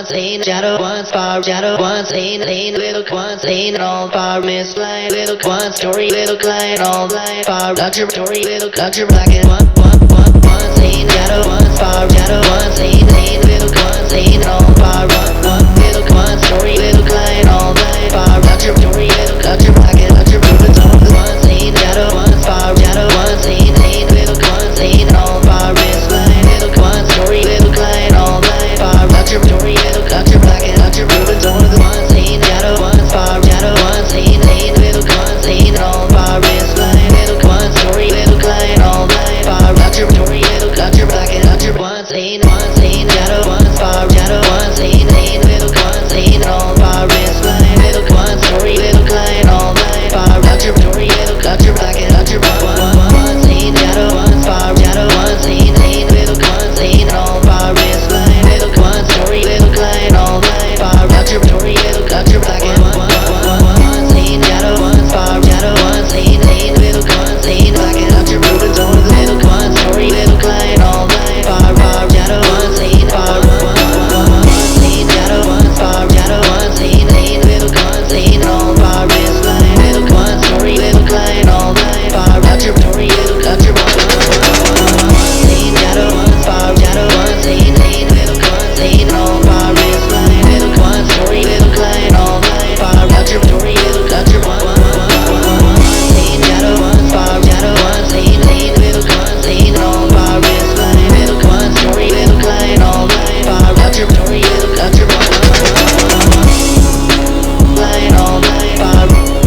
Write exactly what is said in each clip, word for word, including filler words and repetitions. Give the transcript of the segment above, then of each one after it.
seen, shadow one far, shadow one seen, seen, little one seen, all far, misplay, little one story, little client, all blind, far, doctor, story, little doctor, black and one, one, one, one seen, shadow one far, shadow one seen, seen, little one seen, all far, one, one, little one story, little client, all blind, far, doctor, story, little doctor, black and doctor, moving towards the one seen, shadow one far, shadow one seen, seen, little one seen, all far, misplay, little one story, little client, all blind, far, doctor, story, little doctor, black and doctor, moving towards the one seen, shadow one far, shadow one seen, seen, little one seen, all far, misplay, little one story, little client, all blind, far, doctor, story, little doctor, black and doctor, one seen, one seen, shadow one far, shadow one seen, seen, little one seen, all far, misplay, little one story, little client, all blind, far, doctor, story, little doctor, black and doctor, one, one, one, one seen, shadow one far, shadow one seen, seen, little one seen, all far, misplay, little one story, little client, all blind, far, doctor, story, little doctor, black and one, one, one, one, one seen, shadow one far, shadow one seen, seen, little one seen, black and doctor, moving towards the little one story, little client, all blind, far, far, shadow one seen, far, one, one, one, one, one seen, shadow one far, shadow one seen, seen, little one seen, all far, misplay, little one story, little client, all blind, far, doctor, story, little doctor, one, one, one, one seen, shadow one far, shadow one seen, seen, little one seen, all far, misplay, little one story, little client, all blind, far, doctor, story, little doctor, one, one, one, one, one seen, shadow one far, shadow one seen, seen, little one seen, all far, misplay, little one story, little client, all blind, far, doctor, story, little doctor, one, one, one, one blind, all blind, far,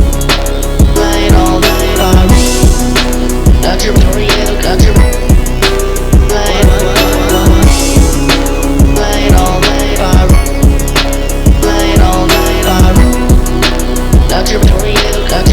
blind, all blind, far, doctor, story, little doctor, blind, one, one, one, one blind, all blind, far, blind, all blind, far, doctor, story, little doctor,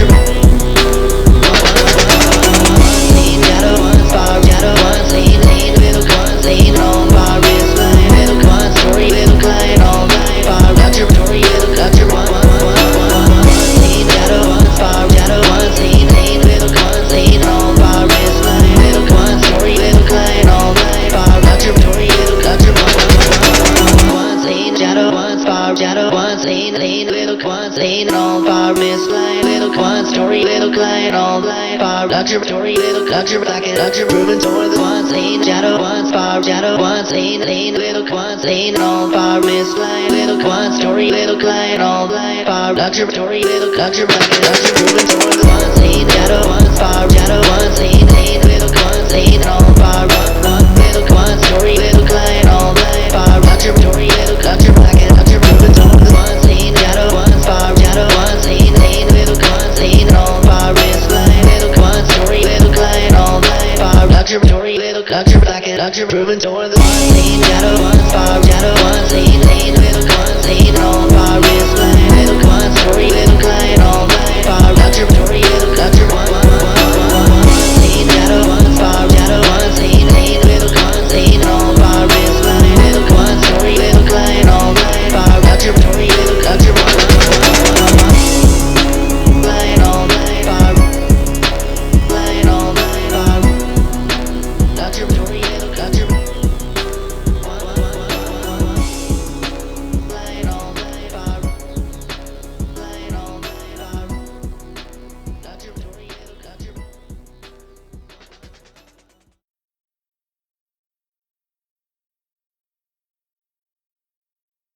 seen, shadow one far, shadow one seen, seen, little one seen, all far, misplay, little one story, little client, all blind, far, doctor, story, little doctor, one, one, one, one, one seen, shadow one far, shadow one seen, seen, little one seen, all far, misplay, little one story, little client, all blind, far, doctor, story, little doctor, one, one, one seen, shadow one far, shadow one seen, seen, little one seen, all far, misplay, little one story, little client, all blind, far, doctor, story, little doctor, black and doctor, moving toward the one seen, shadow one far, shadow one seen, seen, little one seen, all far, misplay, little one story, little client, all blind, far, doctor, story, little doctor, black and doctor, moving toward the one seen, shadow one far, shadow one seen, seen, little one seen, all far, one, one, little one story, little client, all blind, far, doctor, story, little doctor, black and doctor, moving toward the one seen, shadow one far, shadow one seen, seen, little one seen, all far, misplay, little one story, little client, all blind, far, doctor, story, little doctor, black and doctor, moving toward the